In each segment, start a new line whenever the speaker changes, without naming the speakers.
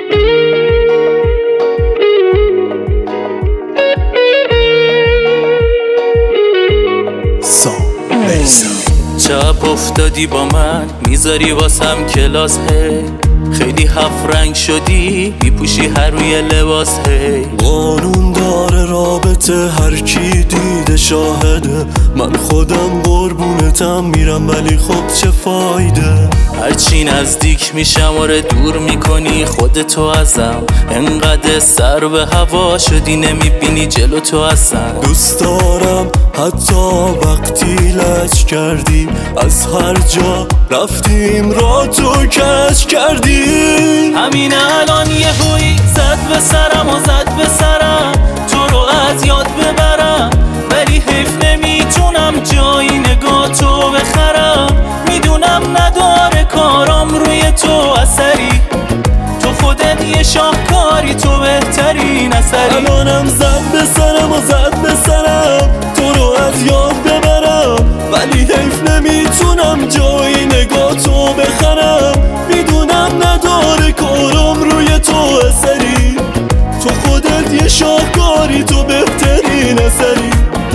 چپ افتادی با من میذاری واسم کلاس هی، خیلی هفت رنگ شدی میپوشی هر روی لباس هی.
قانون داره رابطه هر کی دیده شاهده، من خودم قربونتم میرم ولی خب چه فایده.
هرچی نزدیک میشم آره دور میکنی خودتو ازم، انقدر سر به هوا شدی نمیبینی جلو تو اصلا.
دوست دارم حتی وقتی لج کردی، از هر جا رفتیم را تو کج کردی.
همین الان یه هوی زد به سرم و زد به سرم، تو رو از یاد ببرم ولی حیف نمیتونم جایی نگاه تو بخرم. میدونم نداره کارام روی تو اثری، تو خودت یه شاهکاری، تو بهترین اثری.
الانم زد به سرم و زد به سرم، تو رو از یاد ببرم ولی حیف نمیتونم جایی نگاه تو بخرم. میدونم نداره کارام روی تو اثری، تو خودت یه شاهکاری، تو بهترین اثری.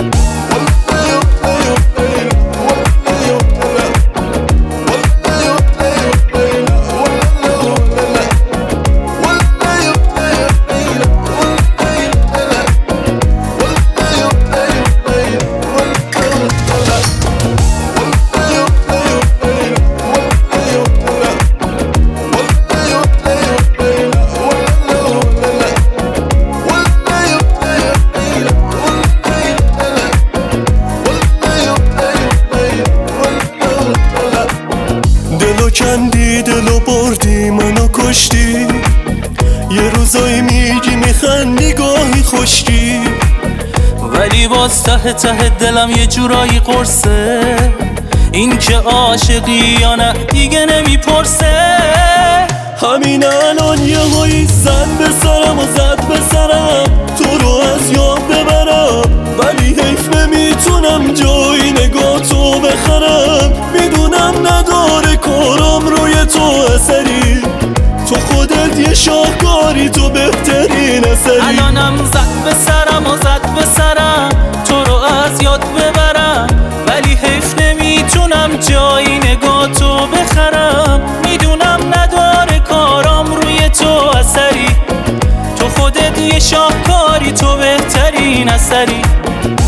دلو کندی دلو بردی منو کشتی، یه روزایی میگی میخندی گاهی خشکی،
ولی باز ته ته دلم یه جورایی قرصه، این که عاشقی یا نه دیگه نمیپرسه.
همین الان یه هایی زد به سرم و زد به سرم، تو رو از یاد ببرم ولی حیف نمیتونم جایی نگاه تو بخرم. میدونم نداره کارام روی تو اثری، تو خودت یه شاهکاری، تو بهترین اثری.
الانم زد به سرم و زد به سرم، تو رو از یاد ببرم ولی حیف نمیتونم جایی نگاه تو بخرم. میدونم نداره کارام روی تو اثری، تو خودت یه شاهکاری، تو بهترین اثری.